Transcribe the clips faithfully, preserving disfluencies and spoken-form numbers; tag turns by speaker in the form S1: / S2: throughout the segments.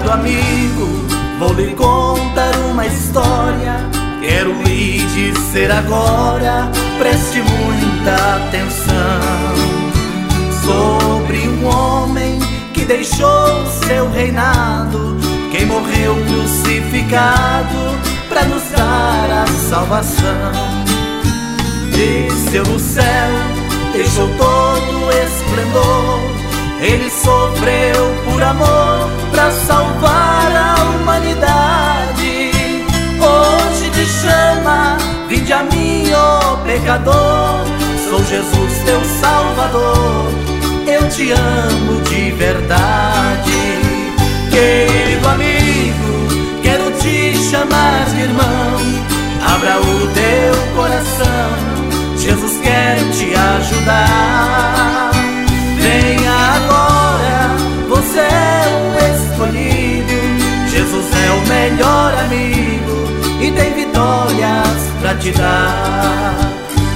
S1: Prezado amigo, vou lhe contar uma história. Quero lhe dizer agora, preste muita atenção, sobre um homem que deixou seu reinado, quem morreu crucificado para nos dar a salvação. Desceu no céu, deixou todo o esplendor, ele sofreu por amor para salvar a humanidade. Hoje te chama, vinde a mim, ó pecador, sou Jesus teu Salvador, eu te amo de verdade. Querido amigo, quero te chamar de irmão, abra o teu coração, Jesus quer te ajudar. Venha agora, você é o escolhido, Jesus é o melhor amigo e tem vitórias pra te dar.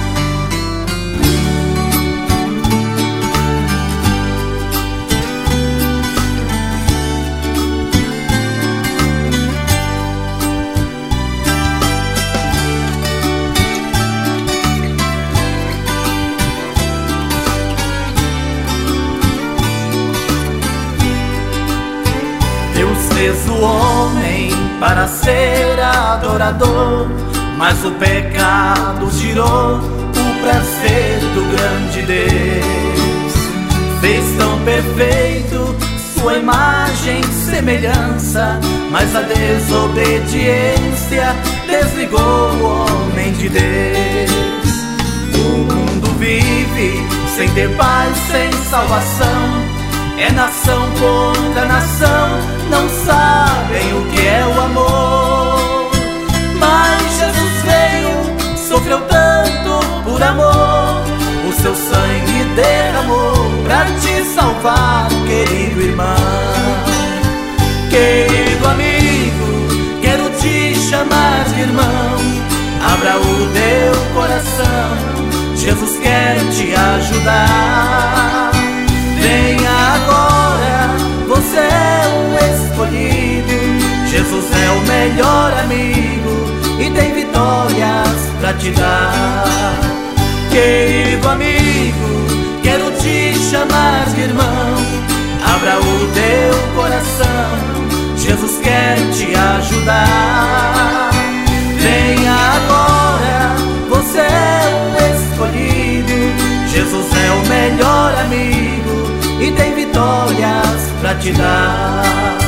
S1: Deus fez o homem para ser adorador, mas o pecado tirou o prazer do grande Deus. Fez tão perfeito sua imagem e semelhança, mas a desobediência desligou o homem de Deus. O mundo vive sem ter paz, sem salvação, é nação contra nação, não sabem o que é o amor. Mas Jesus veio, sofreu tanto por amor, o seu sangue derramou pra te salvar, querido irmão. Querido amigo, quero te chamar de irmão, abra o teu coração, Jesus quer te ajudar. Venha agora, você é o escolhido, Jesus é o melhor amigo e tem vitórias pra te dar. Querido amigo, quero te chamar de irmão, abra o teu coração, Jesus quer te ajudar. Venha agora, você é o escolhido, Jesus é o melhor amigo e tem vitórias pra te dar.